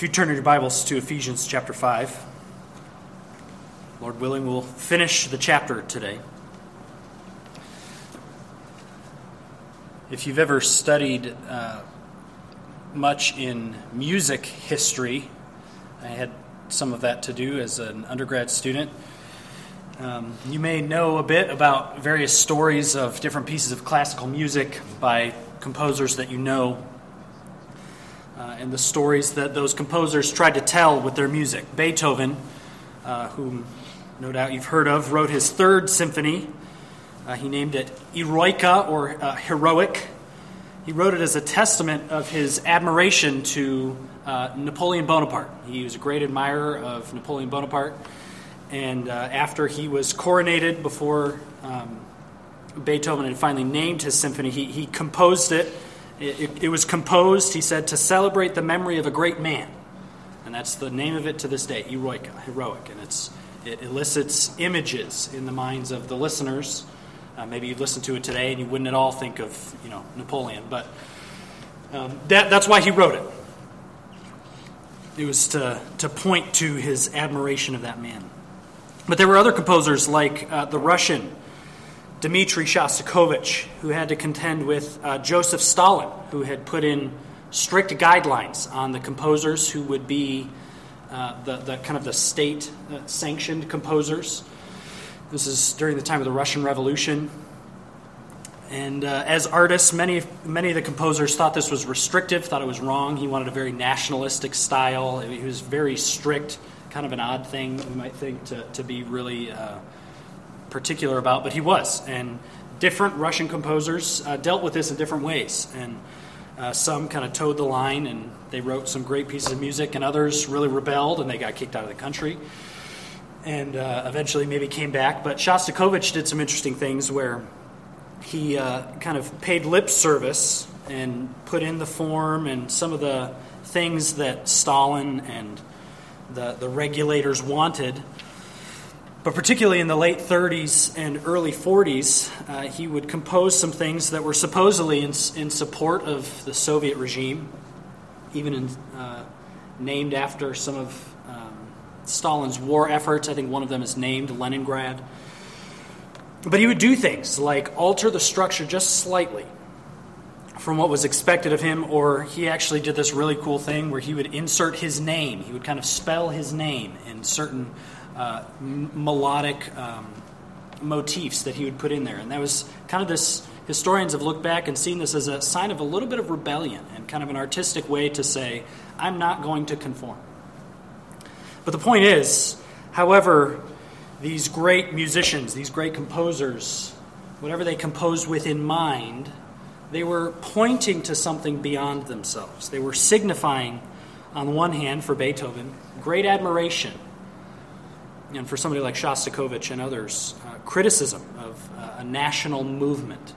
If you turn your Bibles to Ephesians chapter 5, Lord willing, we'll finish the chapter today. If you've ever studied much in music history, I had some of that to do as an undergrad student. You may know a bit about various stories of different pieces of classical music by composers that you know, and the stories that those composers tried to tell with their music. Beethoven, whom no doubt you've heard of, wrote his third symphony. He named it Eroica, or Heroic. He wrote it as a testament of his admiration to Napoleon Bonaparte. He was a great admirer of Napoleon Bonaparte. And after he was coronated, before Beethoven had finally named his symphony, he composed it. It was composed, he said, to celebrate the memory of a great man. And that's the name of it to this day, Eroica, Heroic. And it elicits images in the minds of the listeners. Maybe you'd listen to it today and you wouldn't at all think of, Napoleon. But that's why he wrote it. It was to point to his admiration of that man. But there were other composers like the Russian Dmitri Shostakovich, who had to contend with Joseph Stalin, who had put in strict guidelines on the composers who would be the kind of the state-sanctioned composers. This is during the time of the Russian Revolution. And as artists, many of the composers thought this was restrictive, thought it was wrong. He wanted a very nationalistic style. He was very strict, kind of an odd thing, we might think, to be really particular about, but he was. And different Russian composers dealt with this in different ways. And some kind of towed the line, and they wrote some great pieces of music, and others really rebelled, and they got kicked out of the country. And eventually maybe came back. But Shostakovich did some interesting things where he kind of paid lip service and put in the form and some of the things that Stalin and the regulators wanted. But particularly in the late 30s and early 40s, he would compose some things that were supposedly in support of the Soviet regime, even named after some of Stalin's war efforts. I think one of them is named Leningrad. But he would do things like alter the structure just slightly from what was expected of him, or he actually did this really cool thing where he would insert his name. He would kind of spell his name in certain melodic motifs that he would put in there. And that was kind of this, historians have looked back and seen this as a sign of a little bit of rebellion and kind of an artistic way to say, I'm not going to conform. But the point is, however, these great musicians, these great composers, whatever they composed with in mind, they were pointing to something beyond themselves. They were signifying, on the one hand, for Beethoven, great admiration, and for somebody like Shostakovich and others, criticism of a national movement,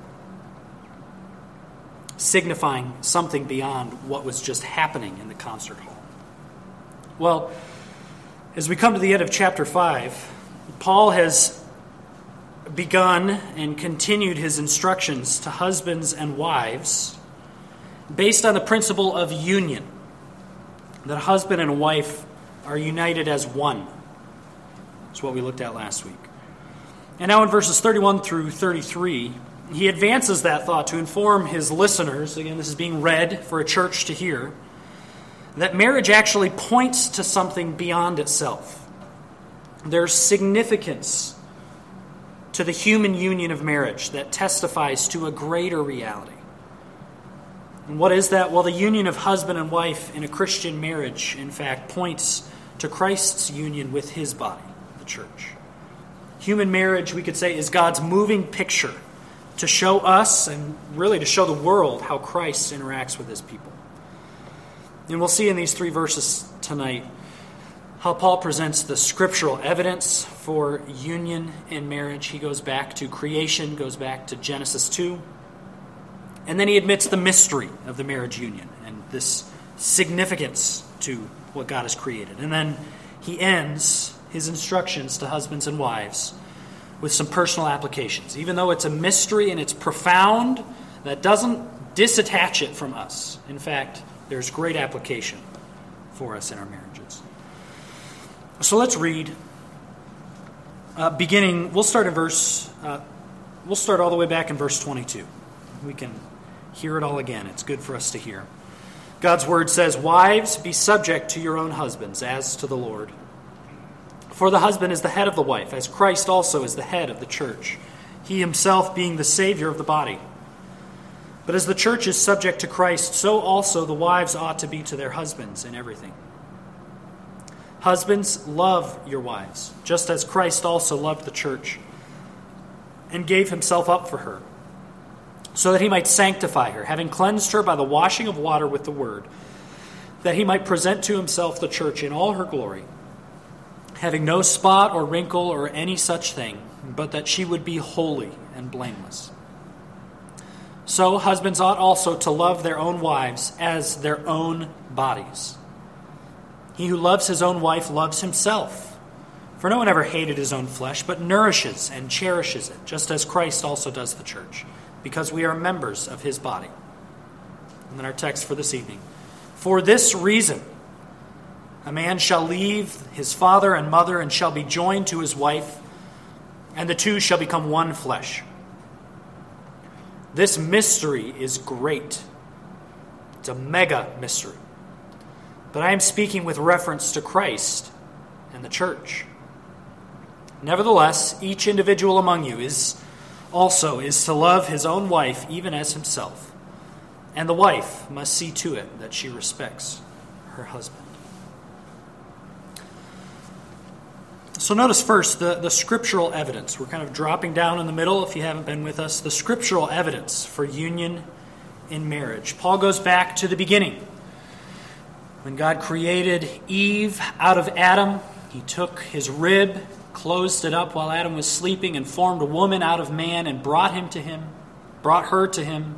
signifying something beyond what was just happening in the concert hall. Well, as we come to the end of chapter 5, Paul has begun and continued his instructions to husbands and wives based on the principle of union, that husband and wife are united as one. That's what we looked at last week. And now in verses 31 through 33, he advances that thought to inform his listeners, again, this is being read for a church to hear, that marriage actually points to something beyond itself. There's significance to the human union of marriage that testifies to a greater reality. And what is that? Well, the union of husband and wife in a Christian marriage, in fact, points to Christ's union with his body, the church. Human marriage, we could say, is God's moving picture to show us and really to show the world how Christ interacts with his people. And we'll see in these 3 verses tonight how Paul presents the scriptural evidence for union in marriage. He goes back to creation, goes back to Genesis 2, and then he admits the mystery of the marriage union and this significance to what God has created. And then he ends his instructions to husbands and wives with some personal applications. Even though it's a mystery and it's profound, that doesn't disattach it from us. In fact, there's great application for us in our marriages. So let's read. Beginning, we'll start all the way back in verse 22. We can hear it all again. It's good for us to hear. God's word says, "Wives, be subject to your own husbands, as to the Lord. For the husband is the head of the wife, as Christ also is the head of the church, he himself being the Savior of the body. But as the church is subject to Christ, so also the wives ought to be to their husbands in everything. Husbands, love your wives, just as Christ also loved the church and gave himself up for her, so that he might sanctify her, having cleansed her by the washing of water with the word, that he might present to himself the church in all her glory, having no spot or wrinkle or any such thing, but that she would be holy and blameless. So husbands ought also to love their own wives as their own bodies. He who loves his own wife loves himself. For no one ever hated his own flesh, but nourishes and cherishes it, just as Christ also does the church, because we are members of his body." And then our text for this evening. "For this reason, a man shall leave his father and mother and shall be joined to his wife, and the two shall become one flesh. This mystery is great." It's a mega mystery. "But I am speaking with reference to Christ and the church. Nevertheless, each individual among you is to love his own wife even as himself, and the wife must see to it that she respects her husband." So notice first the scriptural evidence. We're kind of dropping down in the middle, if you haven't been with us, the scriptural evidence for union in marriage. Paul goes back to the beginning. When God created Eve out of Adam, he took his rib, closed it up while Adam was sleeping, and formed a woman out of man and brought her to him.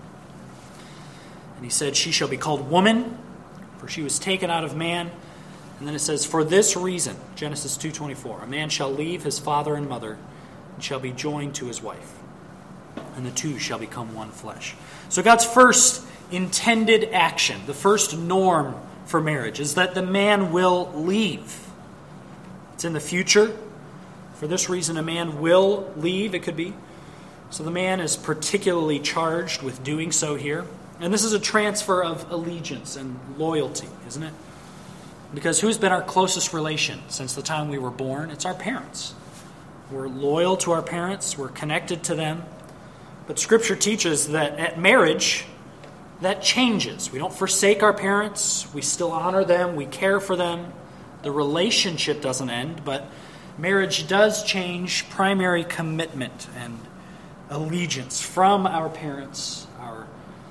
And he said, "She shall be called woman, for she was taken out of man." And then it says, "For this reason," Genesis 2:24, "a man shall leave his father and mother and shall be joined to his wife, and the two shall become one flesh." So God's first intended action, the first norm for marriage, is that the man will leave. It's in the future. For this reason, a man will leave, it could be. So the man is particularly charged with doing so here. And this is a transfer of allegiance and loyalty, isn't it? Because who's been our closest relation since the time we were born? It's our parents. We're loyal to our parents. We're connected to them. But Scripture teaches that at marriage, that changes. We don't forsake our parents. We still honor them. We care for them. The relationship doesn't end, but marriage does change primary commitment and allegiance from our parents, our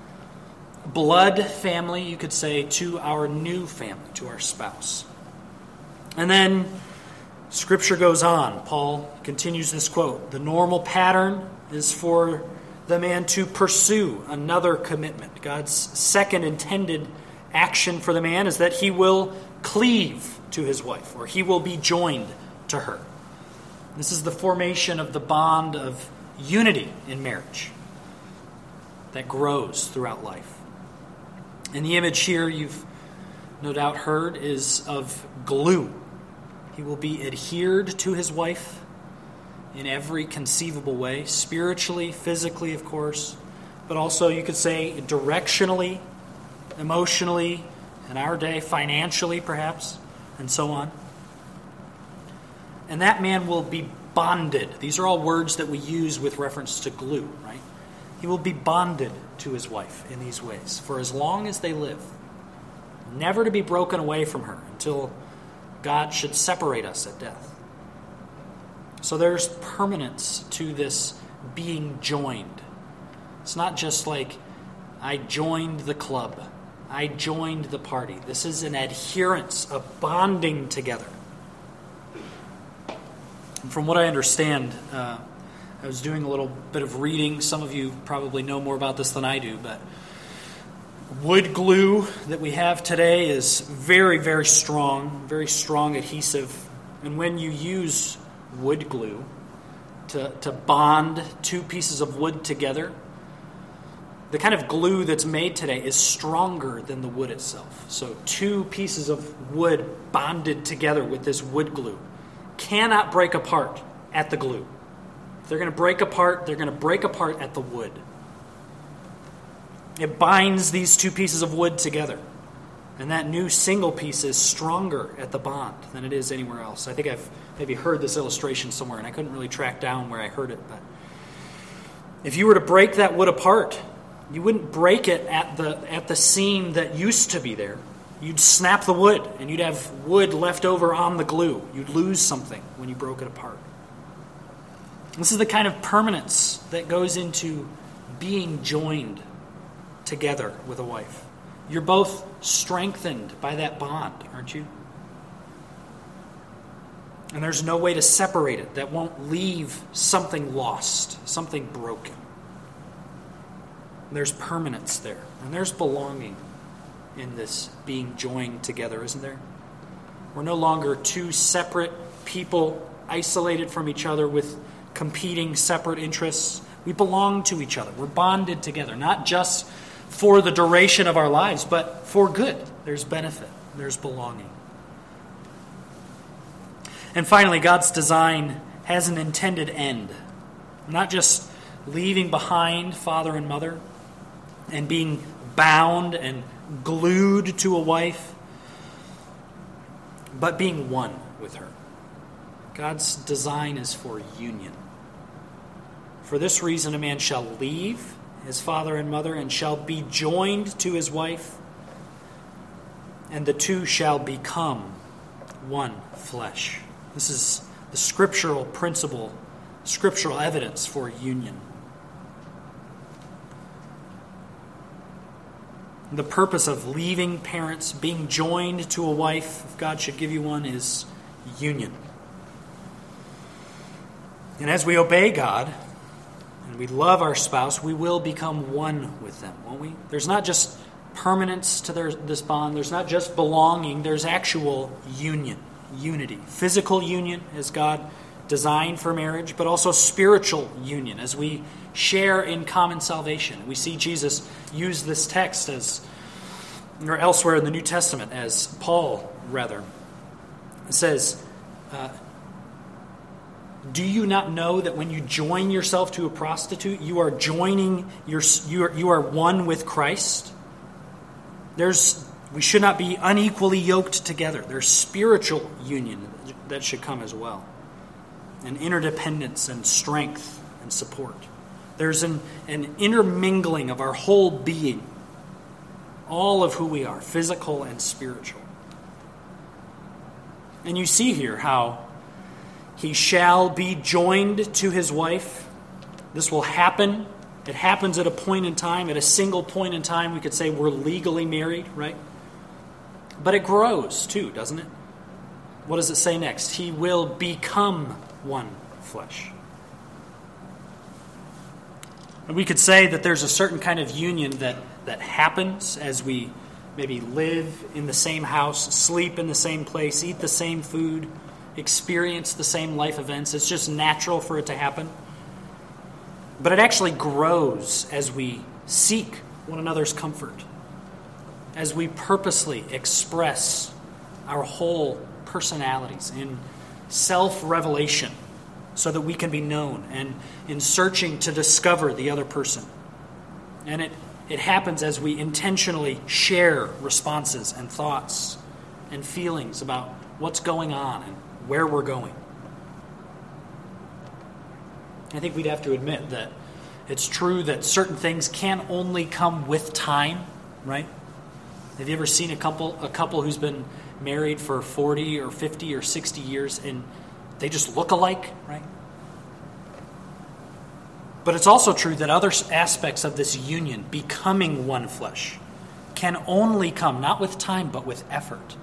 blood family, you could say, to our new family, to our spouse. And then Scripture goes on. Paul continues this quote. The normal pattern is for the man to pursue another commitment. God's second intended action for the man is that he will cleave to his wife, or he will be joined to her. This is the formation of the bond of unity in marriage that grows throughout life. And the image here you've no doubt heard is of glue. He will be adhered to his wife in every conceivable way, spiritually, physically, of course, but also you could say directionally, emotionally, in our day, financially perhaps, and so on. And that man will be bonded. These are all words that we use with reference to glue, right? He will be bonded to his wife in these ways for as long as they live, never to be broken away from her until God should separate us at death. So there's permanence to this being joined. It's not just like, I joined the club, I joined the party. This is an adherence, a bonding together. And from what I understand, I was doing a little bit of reading. Some of you probably know more about this than I do, but wood glue that we have today is very, very strong adhesive. And when you use wood glue to bond two pieces of wood together, the kind of glue that's made today is stronger than the wood itself. So 2 pieces of wood bonded together with this wood glue cannot break apart at the glue. If they're going to break apart, they're going to break apart at the wood. It binds these 2 pieces of wood together. And that new single piece is stronger at the bond than it is anywhere else. I think I've maybe heard this illustration somewhere, and I couldn't really track down where I heard it. But if you were to break that wood apart, you wouldn't break it at the seam that used to be there. You'd snap the wood, and you'd have wood left over on the glue. You'd lose something when you broke it apart. This is the kind of permanence that goes into being joined together with a wife. You're both strengthened by that bond, aren't you? And there's no way to separate it that won't leave something lost, something broken. There's permanence there, and there's belonging in this being joined together, isn't there? We're no longer 2 separate people isolated from each other with competing separate interests. We belong to each other. We're bonded together, not just for the duration of our lives, but for good. There's benefit. There's belonging. And finally, God's design has an intended end. Not just leaving behind father and mother and being bound and glued to a wife, but being one with her. God's design is for union. For this reason, a man shall leave his father and mother and shall be joined to his wife, and the 2 shall become one flesh. This is the scriptural principle, scriptural evidence for union. The purpose of leaving parents, being joined to a wife, if God should give you one, is union. And as we obey God, and we love our spouse, we will become one with them, won't we? There's not just permanence to this bond. There's not just belonging. There's actual union, unity. Physical union, as God designed for marriage, but also spiritual union, as we share in common salvation. We see Jesus use this text or elsewhere in the New Testament, as Paul, says, do you not know that when you join yourself to a prostitute, you are you are one with Christ? We should not be unequally yoked together. There's spiritual union that should come as well, and interdependence and strength and support. There's an intermingling of our whole being, all of who we are, physical and spiritual. And you see here how he shall be joined to his wife. This will happen. It happens at a point in time. At a single point in time, we could say we're legally married, right? But it grows too, doesn't it? What does it say next? He will become one flesh. And we could say that there's a certain kind of union that happens as we maybe live in the same house, sleep in the same place, eat the same food, experience the same life events. It's just natural for it to happen. But it actually grows as we seek one another's comfort, as we purposely express our whole personalities in self-revelation so that we can be known, and in searching to discover the other person. And it happens as we intentionally share responses and thoughts and feelings about what's going on and where we're going. I think we'd have to admit that it's true that certain things can only come with time, right? Have you ever seen a couple who's been married for 40 or 50 or 60 years and they just look alike, right? But it's also true that other aspects of this union, becoming one flesh, can only come, not with time, but with effort.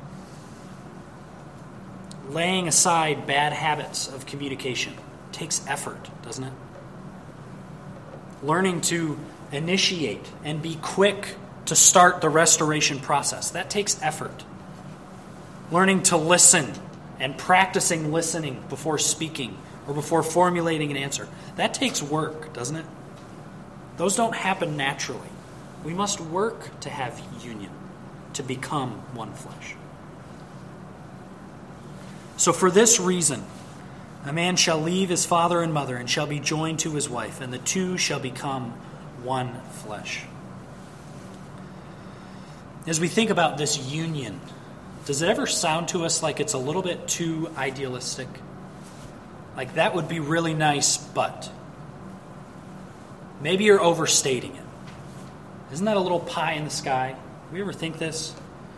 Laying aside bad habits of communication takes effort, doesn't it? Learning to initiate and be quick to start the restoration process, that takes effort. Learning to listen and practicing listening before speaking or before formulating an answer, that takes work, doesn't it? Those don't happen naturally. We must work to have union, to become one flesh. So for this reason, a man shall leave his father and mother and shall be joined to his wife, and the two shall become one flesh. As we think about this union, does it ever sound to us like it's a little bit too idealistic? Like that would be really nice, but maybe you're overstating it. Isn't that a little pie in the sky? We ever think this?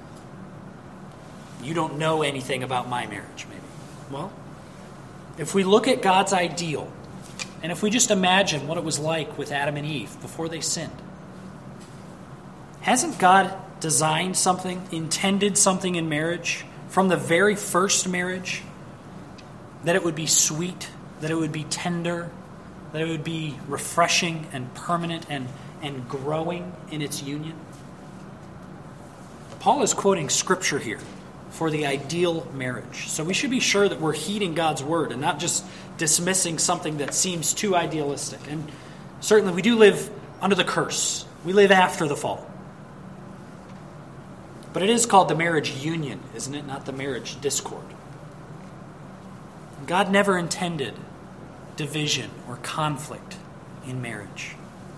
You don't know anything about my marriage, maybe. Well, if we look at God's ideal, and if we just imagine what it was like with Adam and Eve before they sinned, hasn't God designed something, intended something in marriage from the very first marriage? That it would be sweet, that it would be tender, that it would be refreshing and permanent and growing in its union? Paul is quoting Scripture here for the ideal marriage. So we should be sure that we're heeding God's word and not just dismissing something that seems too idealistic. And certainly we do live under the curse. We live after the fall. But it is called the marriage union, isn't it? Not the marriage discord. God never intended division or conflict in marriage.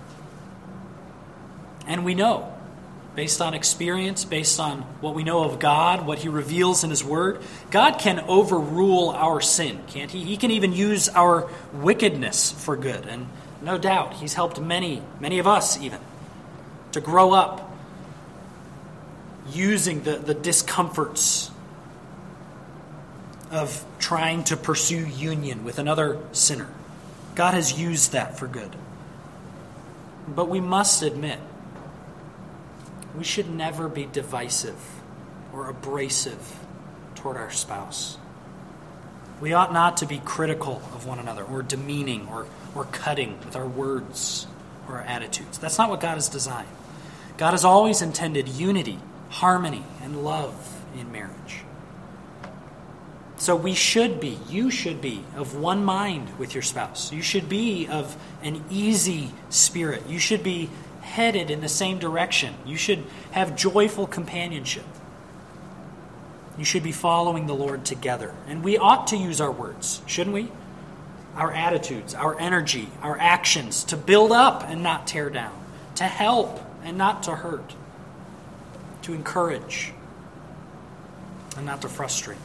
And we know, based on experience, based on what we know of God, what He reveals in His Word, God can overrule our sin, can't He? He can even use our wickedness for good. And no doubt, He's helped many of us even, to grow up using the discomforts of trying to pursue union with another sinner. God has used that for good. But we must admit, we should never be divisive or abrasive toward our spouse. We ought not to be critical of one another or demeaning or cutting with our words or our attitudes. That's not what God has designed. God has always intended unity, harmony, and love in marriage. So you should be of one mind with your spouse. You should be of an easy spirit. You should be headed in the same direction. You should have joyful companionship. You should be following the Lord together. And we ought to use our words, shouldn't we? Our attitudes, our energy, our actions to build up and not tear down, to help and not to hurt, to encourage and not to frustrate.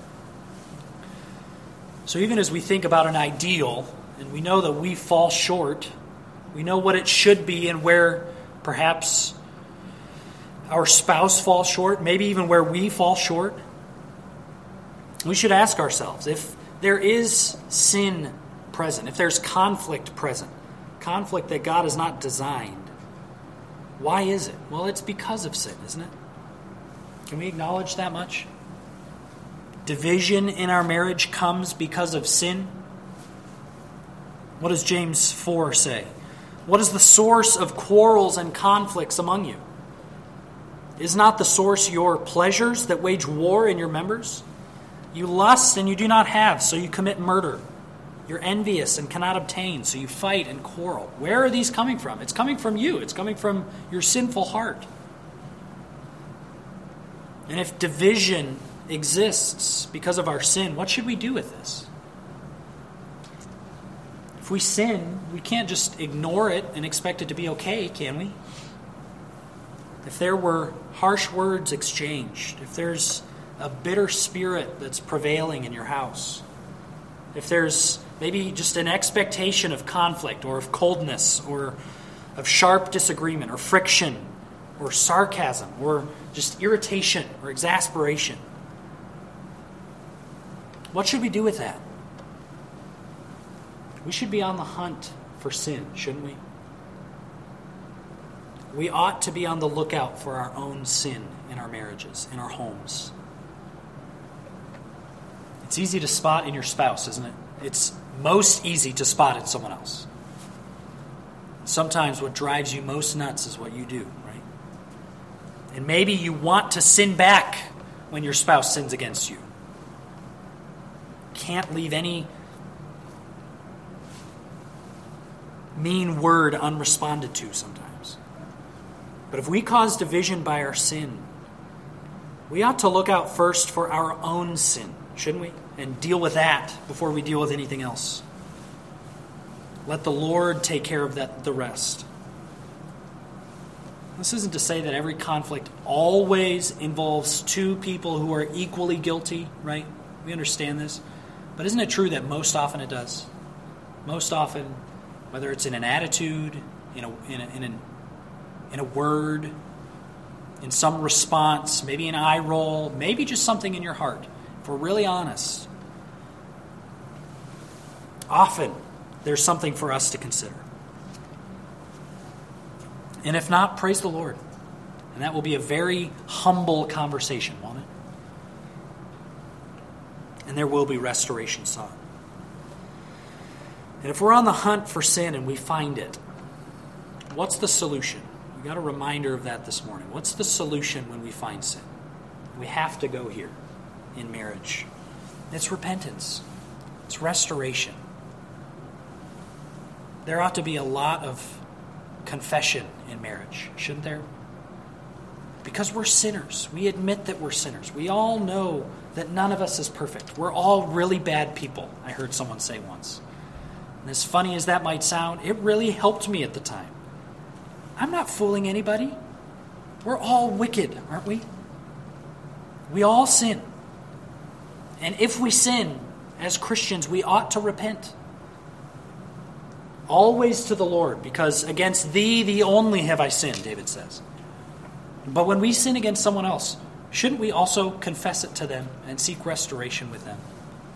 So even as we think about an ideal, and we know that we fall short, we know what it should be and where perhaps our spouse falls short, maybe even where we fall short, we should ask ourselves, if there is sin present, if there's conflict present, conflict that God has not designed, why is it? Well, it's because of sin, isn't it? Can we acknowledge that much? Division in our marriage comes because of sin. What does James 4 say? What is the source of quarrels and conflicts among you? Is not the source your pleasures that wage war in your members? You lust and you do not have, so you commit murder. You're envious and cannot obtain, so you fight and quarrel. Where are these coming from? It's coming from you. It's coming from your sinful heart. And if division exists because of our sin, what should we do with this? If we sin, we can't just ignore it and expect it to be okay, can we? If there were harsh words exchanged, if there's a bitter spirit that's prevailing in your house, if there's maybe just an expectation of conflict or of coldness or of sharp disagreement or friction or sarcasm or just irritation or exasperation, what should we do with that? We should be on the hunt for sin, shouldn't we? We ought to be on the lookout for our own sin in our marriages, in our homes. It's easy to spot in your spouse, isn't it? It's most easy to spot in someone else. Sometimes what drives you most nuts is what you do, right? And maybe you want to sin back when your spouse sins against you. Can't leave any mean word unresponded to sometimes. But if we cause division by our sin, we ought to look out first for our own sin, shouldn't we? And deal with that before we deal with anything else. Let the Lord take care of the rest. This isn't to say that every conflict always involves two people who are equally guilty, right? We understand this. But isn't it true that most often it does? Most often, whether it's in an attitude, in a word, in some response, maybe an eye roll, maybe just something in your heart. If we're really honest, often there's something for us to consider. And if not, praise the Lord. And that will be a very humble conversation, won't it? And there will be restoration sought. And if we're on the hunt for sin and we find it, what's the solution? We got a reminder of that this morning. What's the solution when we find sin? We have to go here in marriage. It's repentance. It's restoration. There ought to be a lot of confession in marriage, shouldn't there? Because we're sinners. We admit that we're sinners. We all know that none of us is perfect. We're all really bad people, I heard someone say once. And as funny as that might sound, it really helped me at the time. I'm not fooling anybody. We're all wicked, aren't we? We all sin. And if we sin, as Christians, we ought to repent. Always to the Lord, because against thee, thee only have I sinned, David says. But when we sin against someone else, shouldn't we also confess it to them and seek restoration with them?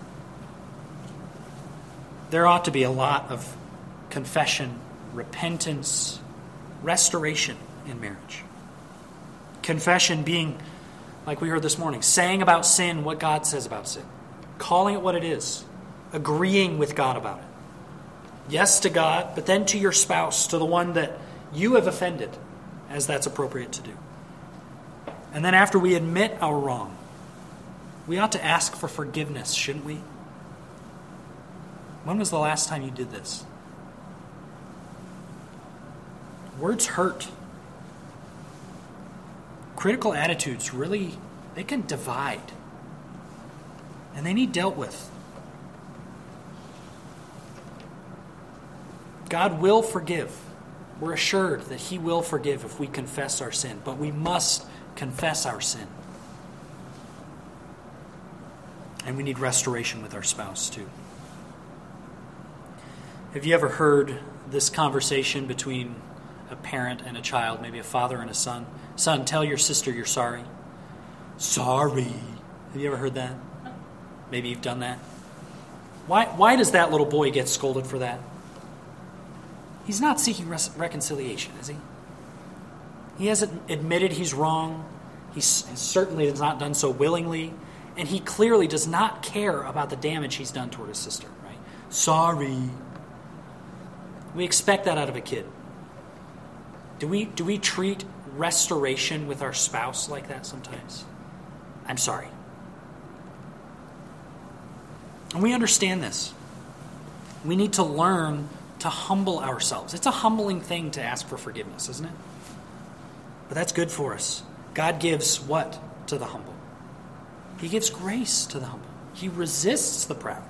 There ought to be a lot of confession, repentance, restoration in marriage. Confession being, like we heard this morning, saying about sin what God says about sin, calling it what it is, agreeing with God about it. Yes to God, but then to your spouse, to the one that you have offended, as that's appropriate to do. And then after we admit our wrong, we ought to ask for forgiveness, shouldn't we? When was the last time you did this? Words hurt. Critical attitudes really, they can divide. And they need dealt with. God will forgive. We're assured that He will forgive if we confess our sin. But we must confess our sin. And we need restoration with our spouse too. Have you ever heard this conversation between a parent and a child, maybe a father and a son? Son, tell your sister you're sorry. Sorry. Have you ever heard that? Maybe you've done that. Why does that little boy get scolded for that? He's not seeking reconciliation, is he? He hasn't admitted he's wrong. He certainly has not done so willingly. And he clearly does not care about the damage he's done toward his sister, right? Sorry. We expect that out of a kid. Do we treat restoration with our spouse like that sometimes? I'm sorry. And we understand this. We need to learn to humble ourselves. It's a humbling thing to ask for forgiveness, isn't it? But that's good for us. God gives what to the humble? He gives grace to the humble. He resists the proud.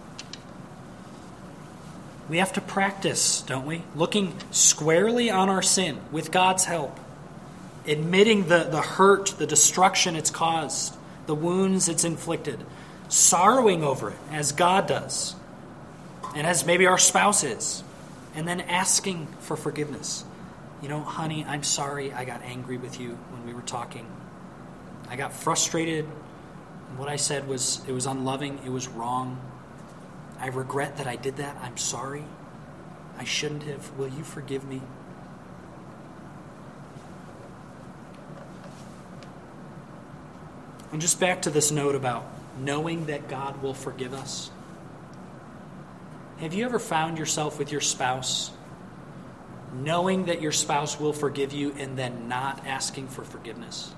We have to practice, don't we? Looking squarely on our sin with God's help. Admitting the hurt, the destruction it's caused, the wounds it's inflicted. Sorrowing over it as God does. And as maybe our spouse is. And then asking for forgiveness. You know, honey, I'm sorry I got angry with you when we were talking. I got frustrated. And what I said was, it was unloving. It was wrong. I regret that I did that. I'm sorry. I shouldn't have. Will you forgive me? And just back to this note about knowing that God will forgive us. Have you ever found yourself with your spouse knowing that your spouse will forgive you and then not asking for forgiveness?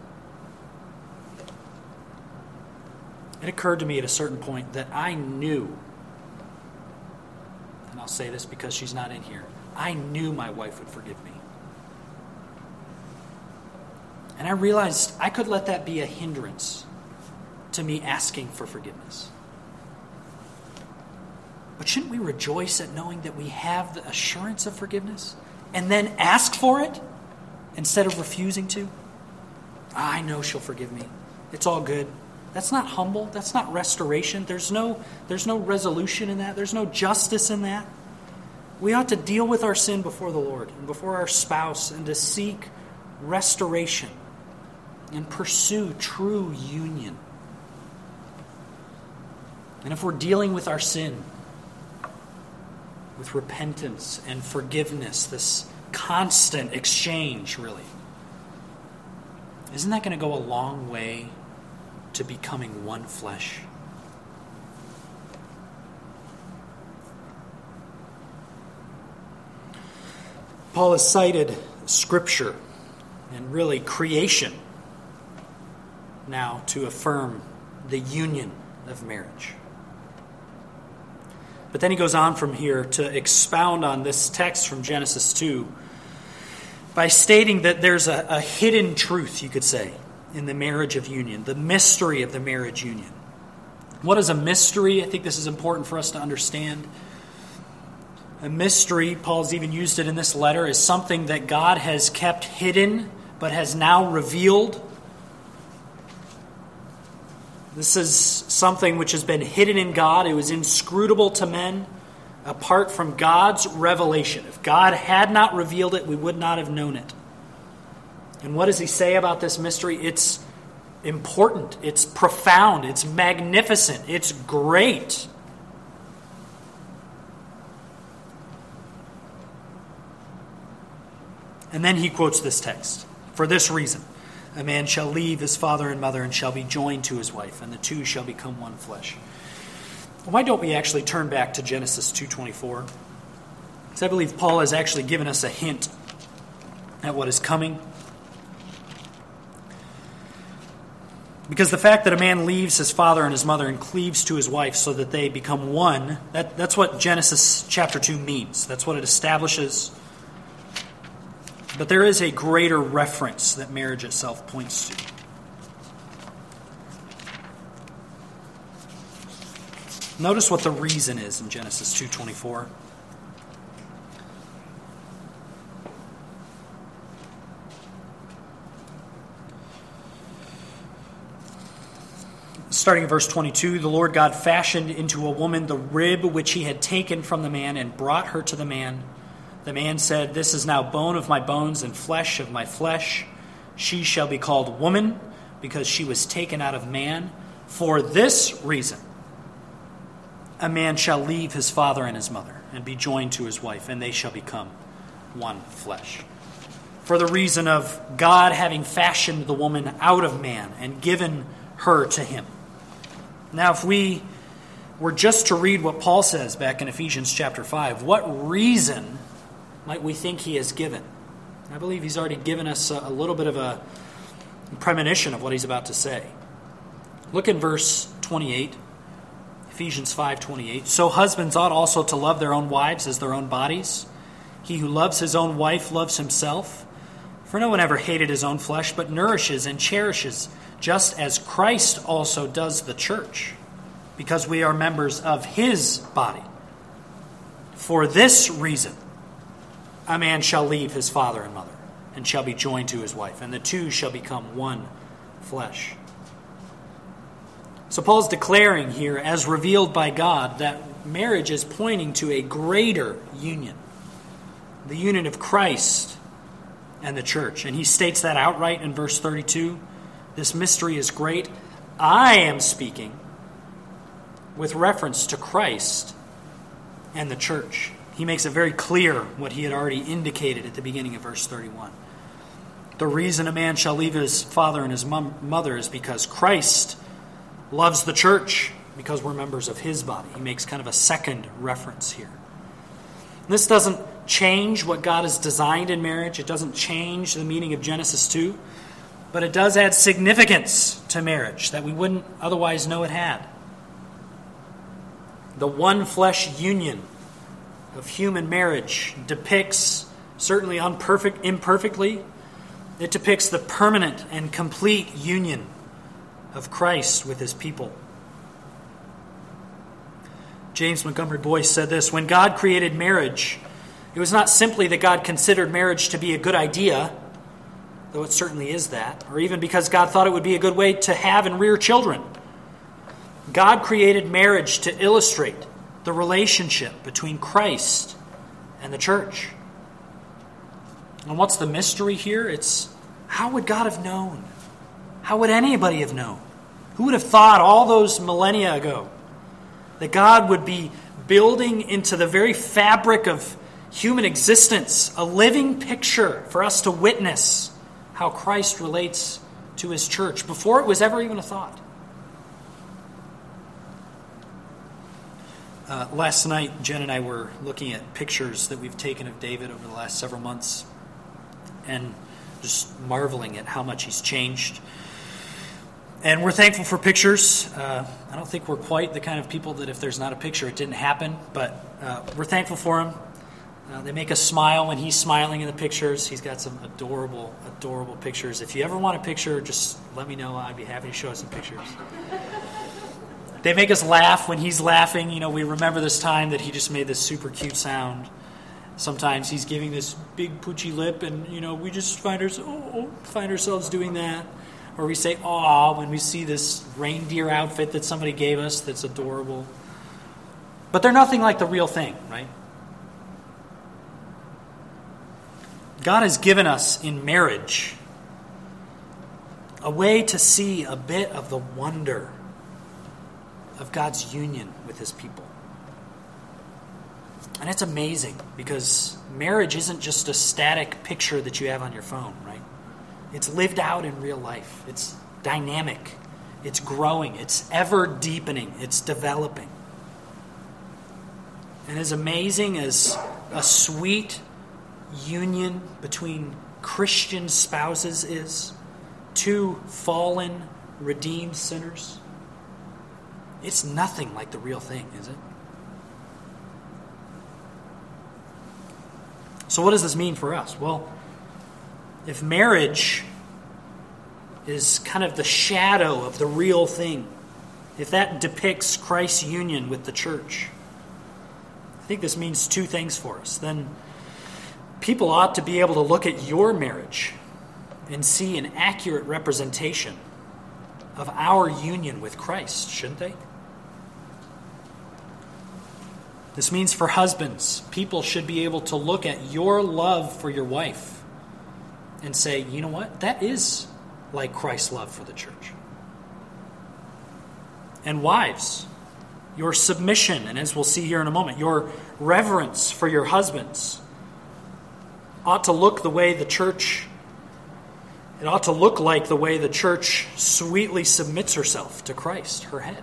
It occurred to me at a certain point that I knew, and I'll say this because she's not in here, I knew my wife would forgive me. And I realized I could let that be a hindrance to me asking for forgiveness. But shouldn't we rejoice at knowing that we have the assurance of forgiveness and then ask for it instead of refusing to? I know she'll forgive me. It's all good. That's not humble. That's not restoration. There's no resolution in that. There's no justice in that. We ought to deal with our sin before the Lord and before our spouse and to seek restoration and pursue true union. And if we're dealing with our sin with repentance and forgiveness, this constant exchange, really, isn't that going to go a long way to becoming one flesh? Paul has cited Scripture and really creation now to affirm the union of marriage. But then he goes on from here to expound on this text from Genesis 2 by stating that there's a hidden truth, you could say, in the marriage of union, the mystery of the marriage union. What is a mystery? I think this is important for us to understand. A mystery, Paul's even used it in this letter, is something that God has kept hidden but has now revealed. This is something which has been hidden in God. It was inscrutable to men apart from God's revelation. If God had not revealed it, we would not have known it. And what does he say about this mystery? It's important. It's profound. It's magnificent. It's great. And then he quotes this text. For this reason, a man shall leave his father and mother and shall be joined to his wife, and the two shall become one flesh. Why don't we actually turn back to Genesis 2:24? Because I believe Paul has actually given us a hint at what is coming. Because the fact that a man leaves his father and his mother and cleaves to his wife so that they become one, that's what Genesis chapter 2 means. That's what it establishes. But there is a greater reference that marriage itself points to. Notice what the reason is in Genesis 2:24. Starting in verse 22, the Lord God fashioned into a woman the rib which he had taken from the man and brought her to the man. The man said, "This is now bone of my bones and flesh of my flesh. She shall be called woman because she was taken out of man. For this reason, a man shall leave his father and his mother and be joined to his wife, and they shall become one flesh." For the reason of God having fashioned the woman out of man and given her to him. Now, if we were just to read what Paul says back in Ephesians chapter 5, what reason might we think he has given? I believe he's already given us a little bit of a premonition of what he's about to say. Look in verse 28, Ephesians 5:28. So husbands ought also to love their own wives as their own bodies. He who loves his own wife loves himself. For no one ever hated his own flesh, but nourishes and cherishes, just as Christ also does the church, because we are members of his body. For this reason, a man shall leave his father and mother, and shall be joined to his wife, and the two shall become one flesh. So Paul's declaring here, as revealed by God, that marriage is pointing to a greater union, the union of Christ and the church. And he states that outright in verse 32. This mystery is great. I am speaking with reference to Christ and the church. He makes it very clear what he had already indicated at the beginning of verse 31. The reason a man shall leave his father and his mother is because Christ loves the church, because we're members of his body. He makes kind of a second reference here. This doesn't change what God has designed in marriage. It doesn't change the meaning of Genesis 2, but it does add significance to marriage that we wouldn't otherwise know it had. The one flesh union of human marriage depicts, certainly imperfectly, It depicts the permanent and complete union of Christ with his people. James Montgomery Boyce said this: when God created marriage, it was not simply that God considered marriage to be a good idea, though it certainly is that, or even because God thought it would be a good way to have and rear children. God created marriage to illustrate the relationship between Christ and the church. And what's the mystery here? It's, how would God have known? How would anybody have known? Who would have thought all those millennia ago that God would be building into the very fabric of human existence a living picture for us to witness how Christ relates to his church before it was ever even a thought? Last night, Jen and I were looking at pictures that we've taken of David over the last several months and just marveling at how much he's changed. And we're thankful for pictures. I don't think we're quite the kind of people that if there's not a picture, it didn't happen, but we're thankful for him. They make us smile when he's smiling in the pictures. He's got some adorable, adorable pictures. If you ever want a picture, just let me know. I'd be happy to show you some pictures. They make us laugh when he's laughing. You know, we remember this time that he just made this super cute sound. Sometimes he's giving this big poochy lip, and, you know, we just find ourselves doing that. Or we say, "Aw," when we see this reindeer outfit that somebody gave us that's adorable. But they're nothing like the real thing, right? God has given us in marriage a way to see a bit of the wonder of God's union with his people. And it's amazing because marriage isn't just a static picture that you have on your phone, right? It's lived out in real life. It's dynamic. It's growing. It's ever deepening. It's developing. And as amazing as a sweet union between Christian spouses is, two fallen, redeemed sinners, it's nothing like the real thing, is it? So what does this mean for us? Well, if marriage is kind of the shadow of the real thing, if that depicts Christ's union with the church, I think this means two things for us. Then people ought to be able to look at your marriage and see an accurate representation of our union with Christ, shouldn't they? This means for husbands, people should be able to look at your love for your wife and say, you know what? That is like Christ's love for the church. And wives, your submission, and as we'll see here in a moment, your reverence for your husbands ought to look the way the church, it ought to look like the way the church sweetly submits herself to Christ, her head.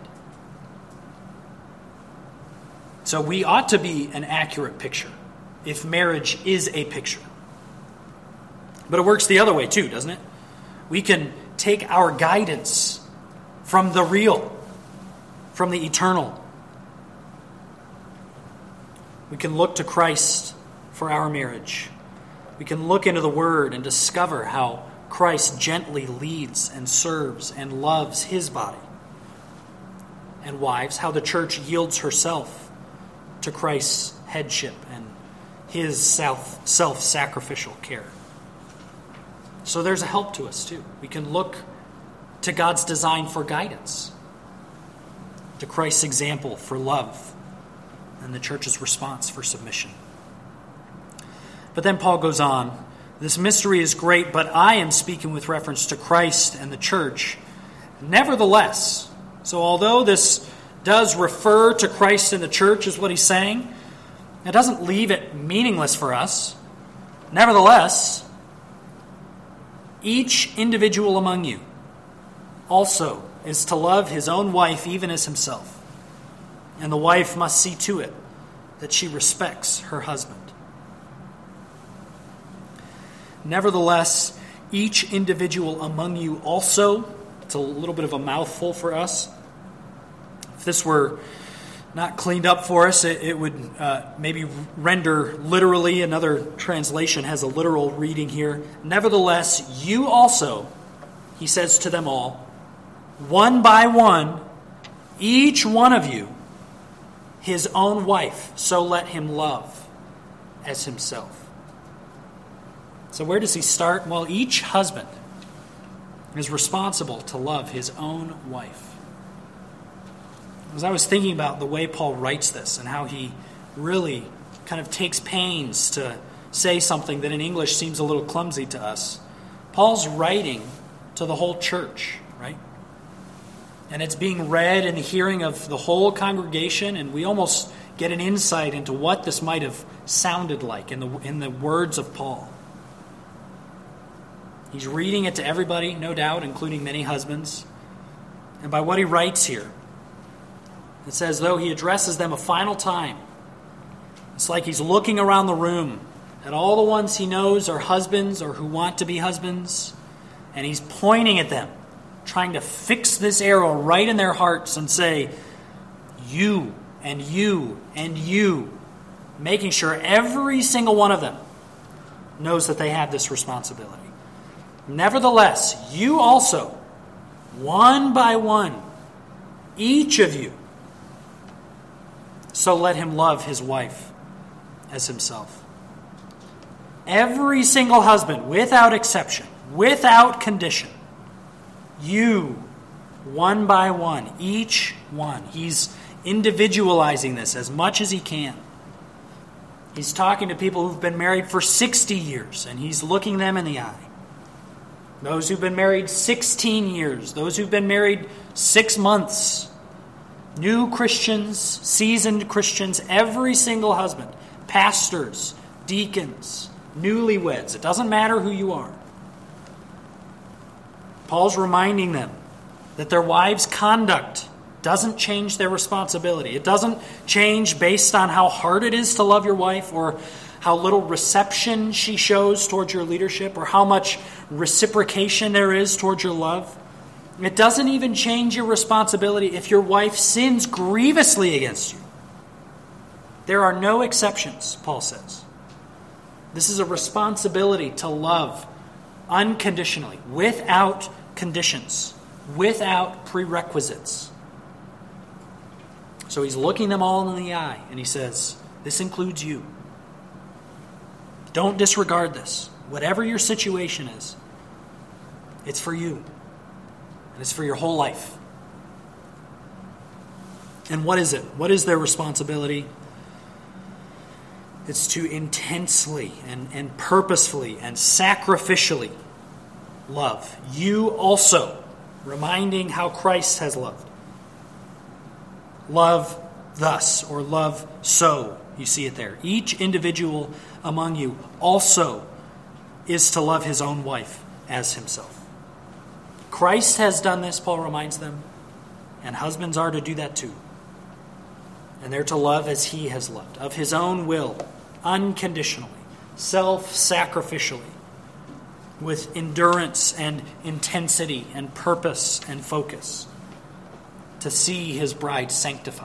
So we ought to be an accurate picture if marriage is a picture. But it works the other way too, doesn't it? We can take our guidance from the real, from the eternal. We can look to Christ for our marriage. We can look into the Word and discover how Christ gently leads and serves and loves his body. And wives, how the church yields herself to Christ's headship and his self-sacrificial care. So there's a help to us too. We can look to God's design for guidance, to Christ's example for love, and the church's response for submission. But then Paul goes on, this mystery is great, but I am speaking with reference to Christ and the church. Nevertheless, so although this does refer to Christ and the church, is what he's saying, it doesn't leave it meaningless for us. Nevertheless, each individual among you also is to love his own wife even as himself. And the wife must see to it that she respects her husband. Nevertheless, each individual among you also, it's a little bit of a mouthful for us. If this were not cleaned up for us. It would maybe render literally. Another translation has a literal reading here. Nevertheless, you also, he says to them all, one by one, each one of you, his own wife, so let him love as himself. So where does he start? Well, each husband is responsible to love his own wife. As I was thinking about the way Paul writes this and how he really kind of takes pains to say something that in English seems a little clumsy to us, Paul's writing to the whole church, right? And it's being read in the hearing of the whole congregation, and we almost get an insight into what this might have sounded like in the words of Paul. He's reading it to everybody, no doubt, including many husbands. And by what he writes here, it's as though he addresses them a final time. It's like he's looking around the room at all the ones he knows are husbands or who want to be husbands, and he's pointing at them, trying to fix this arrow right in their hearts and say, you and you and you, making sure every single one of them knows that they have this responsibility. Nevertheless, you also, one by one, each of you, so let him love his wife as himself. Every single husband, without exception, without condition, you, one by one, each one. He's individualizing this as much as he can. He's talking to people who've been married for 60 years, and he's looking them in the eye. Those who've been married 16 years, those who've been married 6 months, new Christians, seasoned Christians, every single husband, pastors, deacons, newlyweds, it doesn't matter who you are. Paul's reminding them that their wives' conduct doesn't change their responsibility. It doesn't change based on how hard it is to love your wife or how little reception she shows towards your leadership or how much reciprocation there is towards your love. It doesn't even change your responsibility if your wife sins grievously against you. There are no exceptions, Paul says. This is a responsibility to love unconditionally, without conditions, without prerequisites. So he's looking them all in the eye, and he says, this includes you. Don't disregard this. Whatever your situation is, it's for you. And it's for your whole life. And what is it? What is their responsibility? It's to intensely and purposefully and sacrificially love. You also, reminding how Christ has loved. Love thus, or love so. You see it there. Each individual among you also is to love his own wife as himself. Christ has done this, Paul reminds them, and husbands are to do that too. And they're to love as he has loved, of his own will, unconditionally, self-sacrificially, with endurance and intensity and purpose and focus, to see his bride sanctified.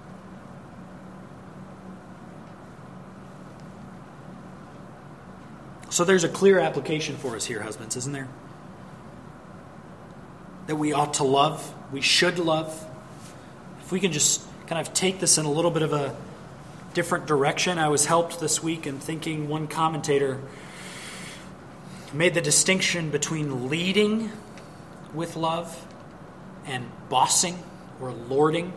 So there's a clear application for us here, husbands, isn't there? That we ought to love, we should love. If we can just kind of take this in a little bit of a different direction. I was helped this week in thinking one commentator made the distinction between leading with love and bossing or lording.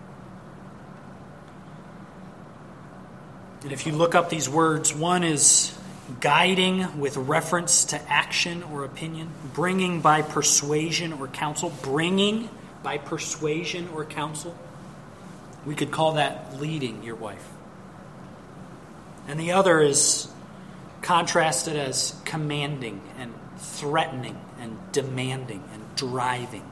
And if you look up these words, one is guiding with reference to action or opinion, bringing by persuasion or counsel, bringing by persuasion or counsel. We could call that leading your wife. And the other is contrasted as commanding and threatening and demanding and driving.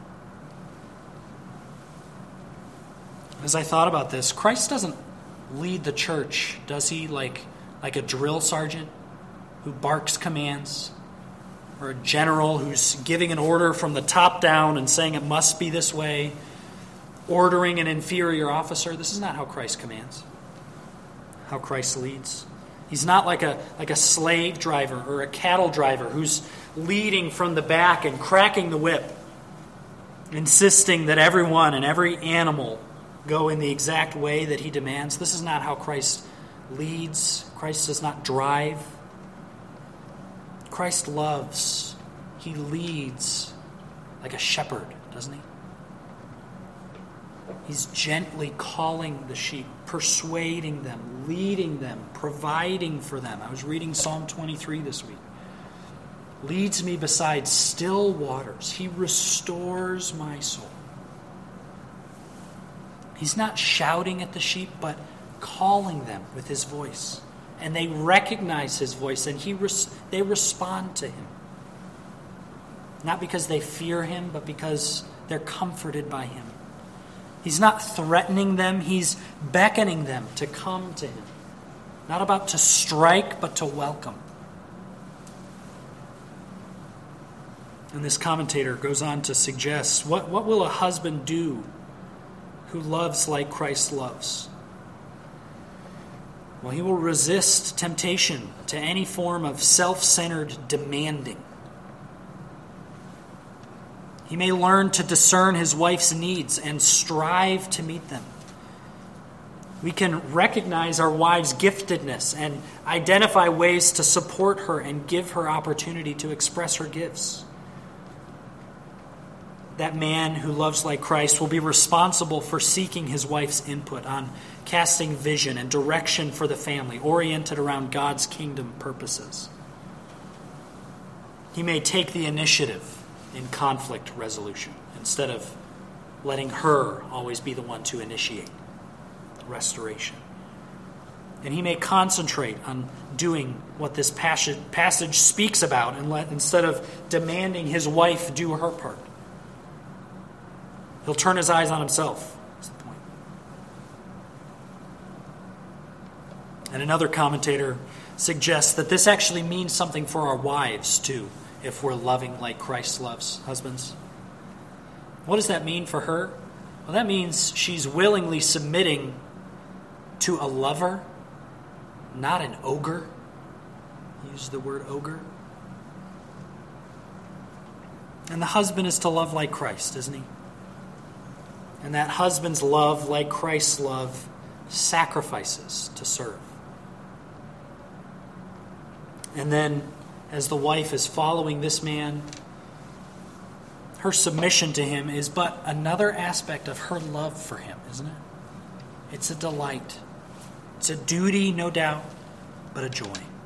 As I thought about this, Christ doesn't lead the church, does he, like a drill sergeant who barks commands, or a general who's giving an order from the top down and saying it must be this way. ordering an inferior officer. This is not how Christ commands, how Christ leads. He's not like a slave driver or a cattle driver who's leading from the back and cracking the whip, insisting that everyone and every animal go in the exact way that he demands. This is not how Christ leads. Christ does not drive. Christ loves. He leads like a shepherd, doesn't he? He's gently calling the sheep, persuading them, leading them, providing for them. I was reading Psalm 23 this week. Leads me beside still waters. He restores my soul. He's not shouting at the sheep, but calling them with his voice. And they recognize his voice, and they respond to him. Not because they fear him, but because they're comforted by him. He's not threatening them, he's beckoning them to come to him. Not about to strike, but to welcome. And this commentator goes on to suggest, what will a husband do who loves like Christ loves? Well, he will resist temptation to any form of self-centered demanding. He may learn to discern his wife's needs and strive to meet them. We can recognize our wife's giftedness and identify ways to support her and give her opportunity to express her gifts. That man who loves like Christ will be responsible for seeking his wife's input on casting vision and direction for the family, oriented around God's kingdom purposes. He may take the initiative in conflict resolution instead of letting her always be the one to initiate restoration. And he may concentrate on doing what this passage speaks about instead of demanding his wife do her part. He'll turn his eyes on himself, is the point. And another commentator suggests that this actually means something for our wives, too, if we're loving like Christ loves husbands. What does that mean for her? Well, that means she's willingly submitting to a lover, not an ogre. Use the word ogre. And the husband is to love like Christ, isn't he? And that husband's love, like Christ's love, sacrifices to serve. And then, as the wife is following this man, her submission to him is but another aspect of her love for him, isn't it? It's a delight. It's a duty, no doubt, but a joy.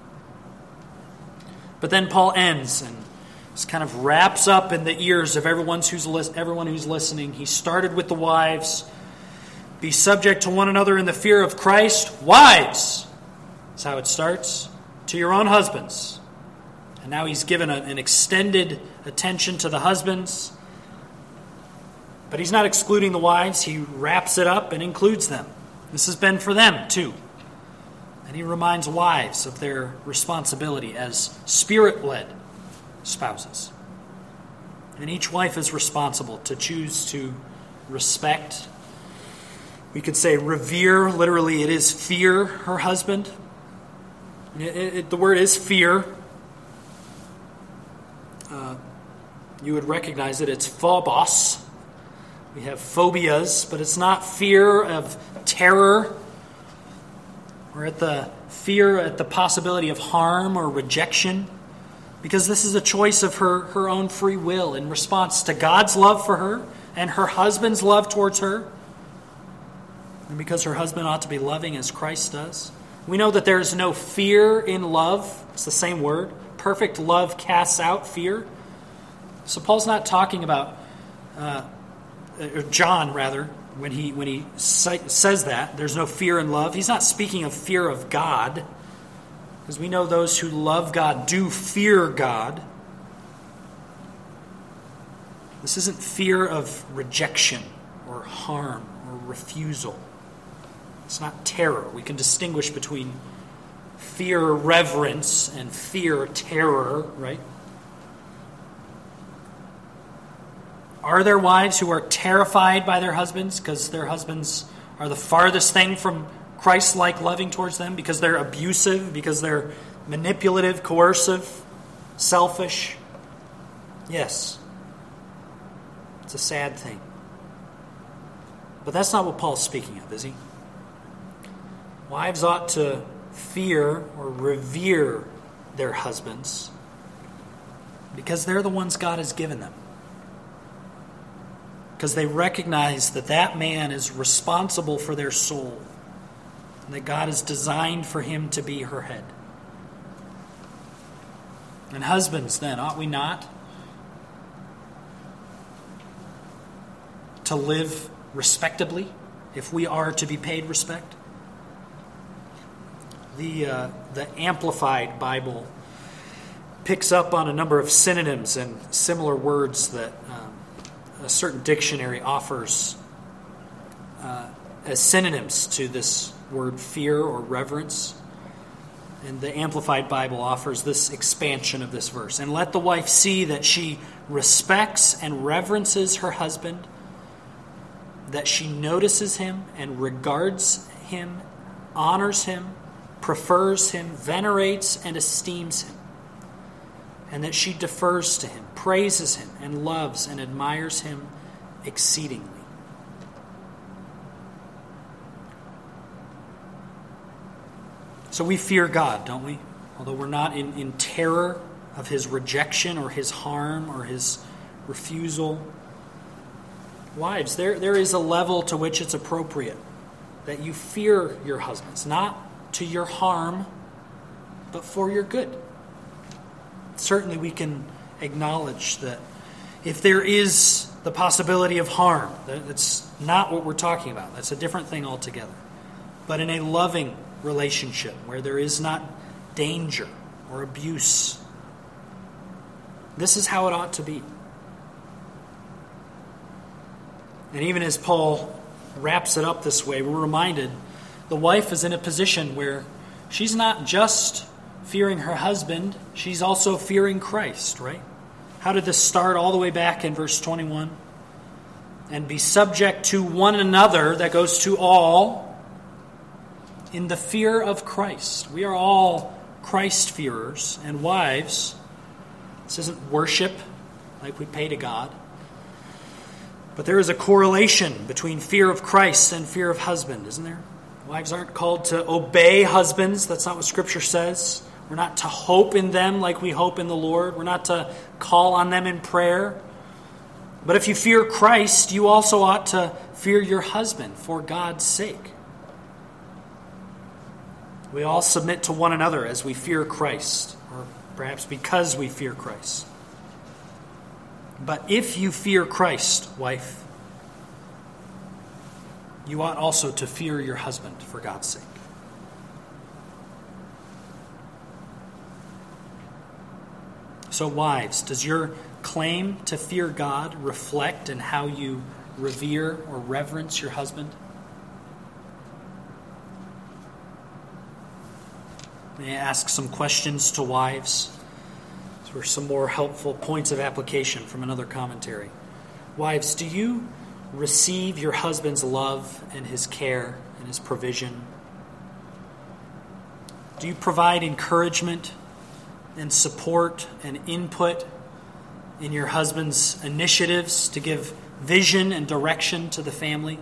But then Paul ends and this kind of wraps up in the ears of everyone who's listening. He started with the wives. Be subject to one another in the fear of Christ. Wives! That's how it starts. To your own husbands. And now he's given an extended attention to the husbands. But he's not excluding the wives. He wraps it up and includes them. This has been for them, too. And he reminds wives of their responsibility as Spirit-led spouses. And each wife is responsible to choose to respect. We could say revere. Literally, it is fear her husband. The word is fear. You would recognize it. It's phobos. We have phobias, but it's not fear of terror or at the possibility of harm or rejection. Because this is a choice of her own free will in response to God's love for her and her husband's love towards her. And because her husband ought to be loving as Christ does. We know that there is no fear in love. It's the same word. Perfect love casts out fear. So Paul's not talking about, or John rather, when he says that, there's no fear in love. He's not speaking of fear of God. Because we know those who love God do fear God. This isn't fear of rejection or harm or refusal. It's not terror. We can distinguish between fear reverence and fear terror, right? Are there wives who are terrified by their husbands because their husbands are the farthest thing from Christ-like loving towards them, because they're abusive, because they're manipulative, coercive, selfish? Yes. It's a sad thing. But that's not what Paul's speaking of, is he? Wives ought to fear or revere their husbands because they're the ones God has given them. Because they recognize that that man is responsible for their soul, and that God has designed for him to be her head. And husbands, then, ought we not to live respectably if we are to be paid respect? The Amplified Bible picks up on a number of synonyms and similar words that a certain dictionary offers as synonyms to this word fear or reverence. And the Amplified Bible offers this expansion of this verse. And let the wife see that she respects and reverences her husband, that she notices him and regards him, honors him, prefers him, venerates and esteems him, and that she defers to him, praises him, and loves and admires him exceedingly. So we fear God, don't we? Although we're not in terror of his rejection or his harm or his refusal. Wives, there is a level to which it's appropriate that you fear your husbands, not to your harm, but for your good. Certainly we can acknowledge that if there is the possibility of harm, that's not what we're talking about. That's a different thing altogether. But in a loving relationship where there is not danger or abuse, this is how it ought to be. And even as Paul wraps it up this way, we're reminded the wife is in a position where she's not just fearing her husband, she's also fearing Christ, right? How did this start? All the way back in verse 21. And be subject to one another, that goes to all, in the fear of Christ. We are all Christ-fearers. And wives, this isn't worship like we pay to God, but there is a correlation between fear of Christ and fear of husband, isn't there? Wives aren't called to obey husbands. That's not what Scripture says. We're not to hope in them like we hope in the Lord. We're not to call on them in prayer. But if you fear Christ, you also ought to fear your husband for God's sake. We all submit to one another as we fear Christ, or perhaps because we fear Christ. But if you fear Christ, wife, you ought also to fear your husband for God's sake. So wives, does your claim to fear God reflect in how you revere or reverence your husband? May I ask some questions to wives? For some more helpful points of application from another commentary. Wives, do you receive your husband's love and his care and his provision? Do you provide encouragement and support and input in your husband's initiatives to give vision and direction to the family?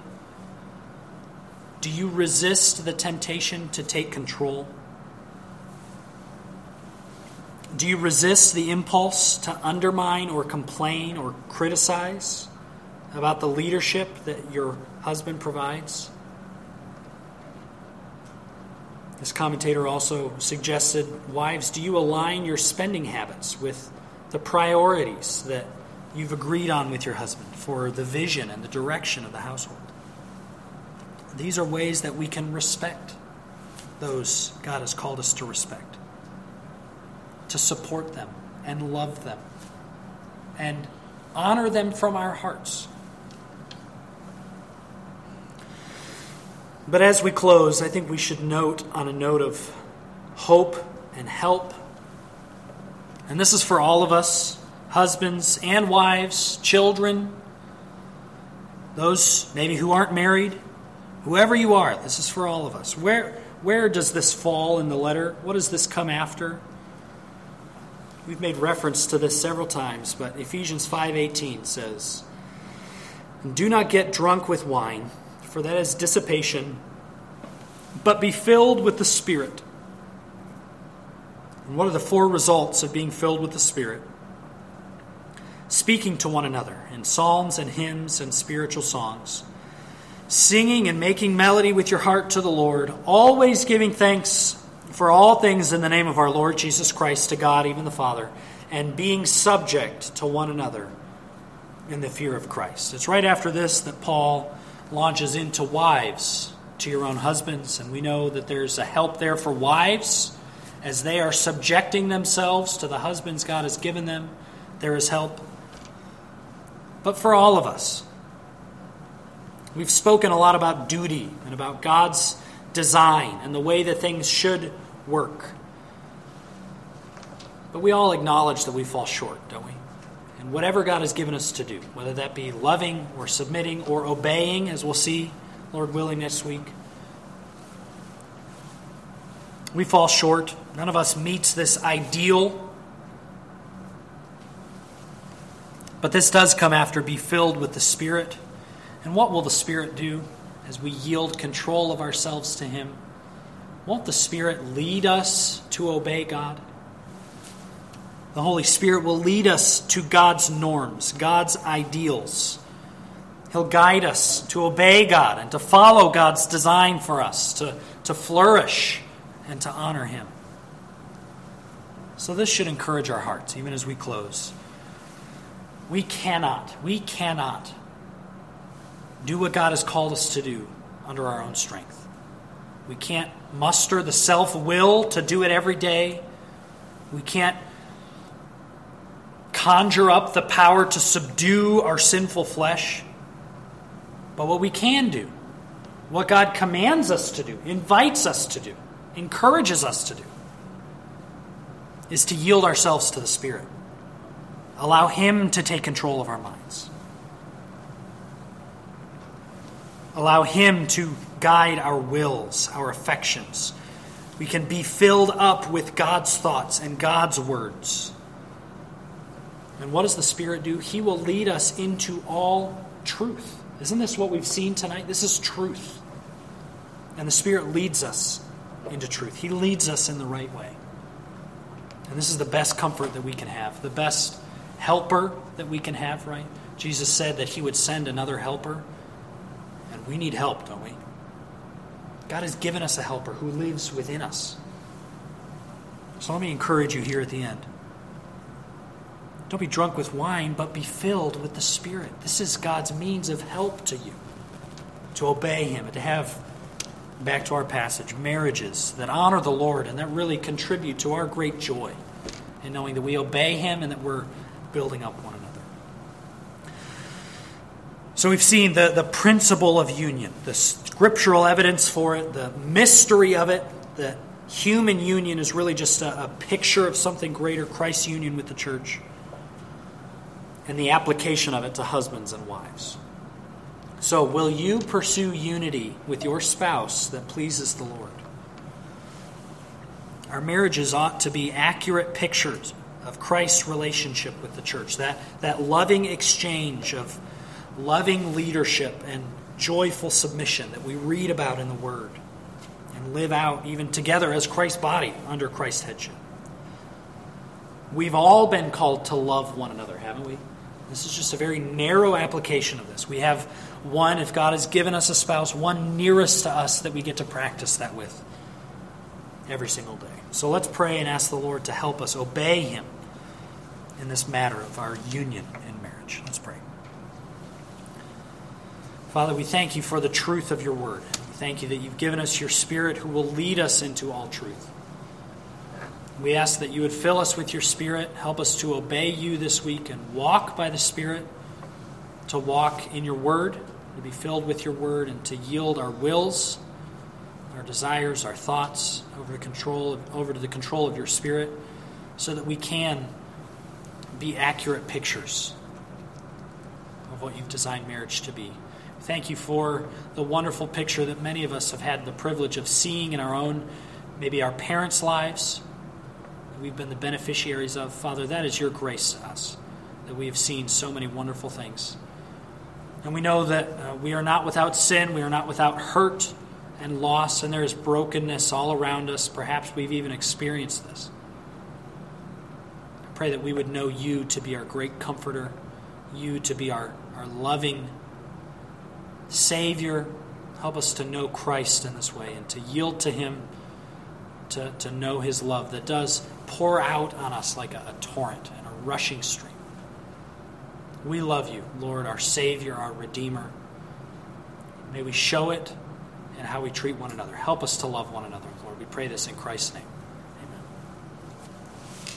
Do you resist the temptation to take control? Do you resist the impulse to undermine or complain or criticize about the leadership that your husband provides? This commentator also suggested, wives, do you align your spending habits with the priorities that you've agreed on with your husband for the vision and the direction of the household? These are ways that we can respect those God has called us to respect, to support them and love them and honor them from our hearts. But as we close, I think we should note on a note of hope and help. And this is for all of us, husbands and wives, children, Those maybe who aren't married, whoever you are, this is for all of us. Where does this fall in the letter? What does this come after? We've made reference to this several times, but Ephesians 5:18 says, "Do not get drunk with wine, for that is dissipation, but be filled with the Spirit." And what are the 4 results of being filled with the Spirit? Speaking to one another in psalms and hymns and spiritual songs, singing and making melody with your heart to the Lord, always giving thanks for all things in the name of our Lord Jesus Christ to God, even the Father, and being subject to one another in the fear of Christ. It's right after this that Paul launches into wives, to your own husbands, and we know that there's a help there for wives as they are subjecting themselves to the husbands God has given them. There is help. But for all of us, we've spoken a lot about duty and about God's design and the way that things should work. But we all acknowledge that we fall short, don't we? And whatever God has given us to do, whether that be loving or submitting or obeying, as we'll see, Lord willing, next week, we fall short. None of us meets this ideal. But this does come after be filled with the Spirit. And what will the Spirit do as we yield control of ourselves to Him? Won't the Spirit lead us to obey God? The Holy Spirit will lead us to God's norms, God's ideals. He'll guide us to obey God and to follow God's design for us, to flourish and to honor Him. So this should encourage our hearts, even as we close. We cannot do what God has called us to do under our own strength. We can't muster the self-will to do it every day. We can't conjure up the power to subdue our sinful flesh. But what we can do, what God commands us to do, invites us to do, encourages us to do, is to yield ourselves to the Spirit. Allow Him to take control of our minds. Allow Him to guide our wills, our affections. We can be filled up with God's thoughts and God's words. And what does the Spirit do? He will lead us into all truth. Isn't this what we've seen tonight? This is truth. And the Spirit leads us into truth. He leads us in the right way. And this is the best comfort that we can have, the best helper that we can have, right? Jesus said that He would send another helper. And we need help, don't we? God has given us a helper who lives within us. So let me encourage you here at the end. Don't be drunk with wine, but be filled with the Spirit. This is God's means of help to you, to obey Him, and to have, back to our passage, marriages that honor the Lord and that really contribute to our great joy in knowing that we obey Him and that we're building up one another. So we've seen the principle of union, the scriptural evidence for it, the mystery of it, that human union is really just a picture of something greater, Christ's union with the church, and the application of it to husbands and wives. So, will you pursue unity with your spouse that pleases the Lord? Our marriages ought to be accurate pictures of Christ's relationship with the church, that loving exchange of loving leadership and joyful submission that we read about in the Word and live out even together as Christ's body under Christ's headship. We've all been called to love one another, haven't we? This is just a very narrow application of this. We have one, if God has given us a spouse, one nearest to us that we get to practice that with every single day. So let's pray and ask the Lord to help us obey Him in this matter of our union in marriage. Let's pray. Father, we thank You for the truth of Your word. We thank You that You've given us Your Spirit who will lead us into all truth. We ask that You would fill us with Your Spirit, help us to obey You this week and walk by the Spirit, to walk in Your word, to be filled with Your word, and to yield our wills, our desires, our thoughts over to the control of Your Spirit, so that we can be accurate pictures of what You've designed marriage to be. Thank you for the wonderful picture that many of us have had the privilege of seeing in our own, maybe our parents' lives. We've been the beneficiaries of. Father, that is your grace to us, that we have seen so many wonderful things. And we know that we are not without sin, we are not without hurt and loss, and there is brokenness all around us. Perhaps we've even experienced this. I pray that we would know you to be our great comforter, you to be our loving Savior. Help us to know Christ in this way and to yield to him, to know his love that does pour out on us like a torrent and a rushing stream. We love you, Lord, our Savior, our Redeemer. May we show it in how we treat one another. Help us to love one another, Lord. We pray this in Christ's name.